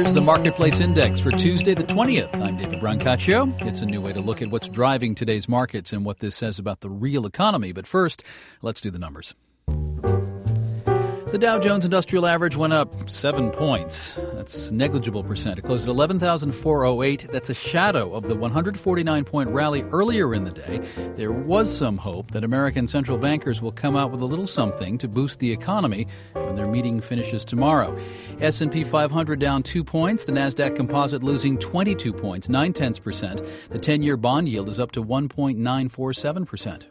It's the Marketplace Index for Tuesday the 20th. I'm David Brancaccio. It's a new way to look at what's driving today's markets and what this says about the real economy. But first, let's do the numbers. The Dow Jones Industrial Average went up 7 points. That's negligible percent. It closed at 11,408. That's a shadow of the 149-point rally earlier in the day. There was some hope that American central bankers will come out with a little something to boost the economy when their meeting finishes tomorrow. S&P 500 down 2 points. The Nasdaq Composite losing 22 points, 0.9%. The 10-year bond yield is up to 1.947%.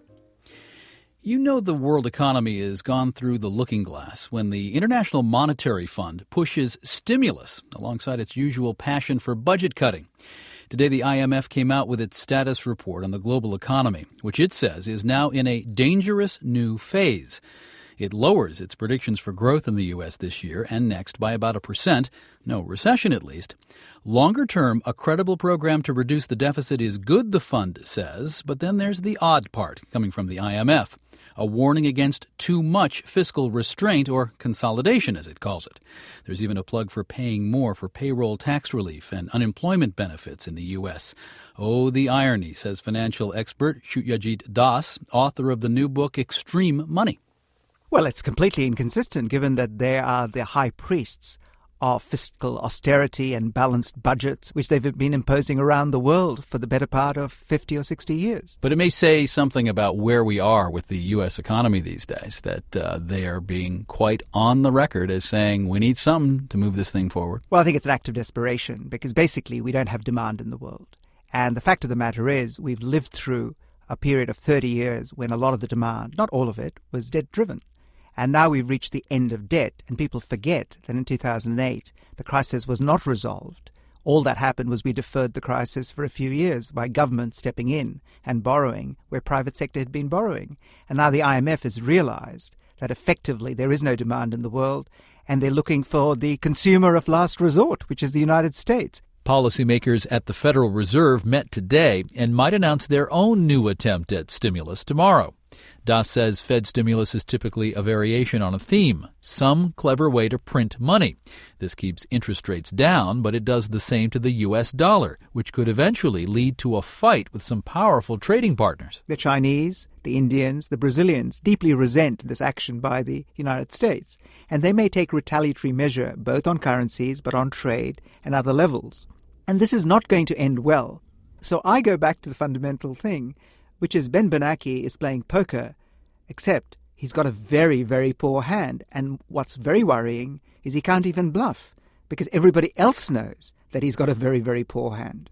You know the world economy has gone through the looking glass when the International Monetary Fund pushes stimulus alongside its usual passion for budget cutting. Today, the IMF came out with its status report on the global economy, which it says is now in a dangerous new phase. It lowers its predictions for growth in the U.S. this year and next by about 1%, no recession at least. Longer term, a credible program to reduce the deficit is good, the fund says, but then there's the odd part coming from the IMF. A warning against too much fiscal restraint, or consolidation, as it calls it. There's even a plug for paying more for payroll tax relief and unemployment benefits in the U.S. Oh, the irony, says financial expert Satyajit Das, author of the new book Extreme Money. Well, it's completely inconsistent given that they are the high priests of fiscal austerity and balanced budgets, which they've been imposing around the world for the better part of 50 or 60 years. But it may say something about where we are with the U.S. economy these days, that they are being quite on the record as saying we need something to move this thing forward. Well, I think it's an act of desperation because basically we don't have demand in the world. And the fact of the matter is we've lived through a period of 30 years when a lot of the demand, not all of it, was debt-driven. And now we've reached the end of debt, and people forget that in 2008, the crisis was not resolved. All that happened was we deferred the crisis for a few years by government stepping in and borrowing where private sector had been borrowing. And now the IMF has realized that effectively there is no demand in the world, and they're looking for the consumer of last resort, which is the United States. Policymakers at the Federal Reserve met today and might announce their own new attempt at stimulus tomorrow. Das says Fed stimulus is typically a variation on a theme, some clever way to print money. This keeps interest rates down, but it does the same to the U.S. dollar, which could eventually lead to a fight with some powerful trading partners. The Chinese, the Indians, the Brazilians deeply resent this action by the United States, and they may take retaliatory measure both on currencies but on trade and other levels. And this is not going to end well. So I go back to the fundamental thing, which is Ben Bernanke is playing poker, except he's got a very, very poor hand. And what's very worrying is he can't even bluff because everybody else knows that he's got a very, very poor hand.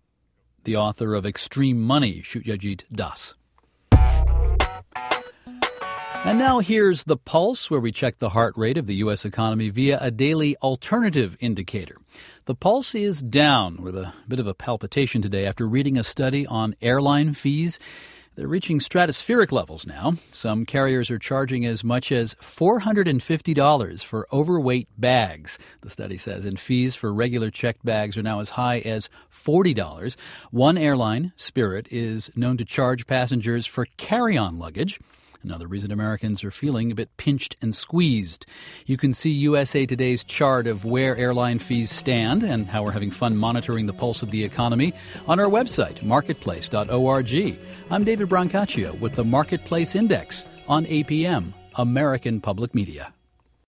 The author of Extreme Money, Satyajit Das. And now here's The Pulse, where we check the heart rate of the U.S. economy via a daily alternative indicator. The Pulse is down with a bit of a palpitation today after reading a study on airline fees. They're reaching stratospheric levels now. Some carriers are charging as much as $450 for overweight bags, the study says, and fees for regular checked bags are now as high as $40. One airline, Spirit, is known to charge passengers for carry-on luggage. Another reason Americans are feeling a bit pinched and squeezed. You can see USA Today's chart of where airline fees stand and how we're having fun monitoring the pulse of the economy on our website, marketplace.org. I'm David Brancaccio with the Marketplace Index on APM, American Public Media.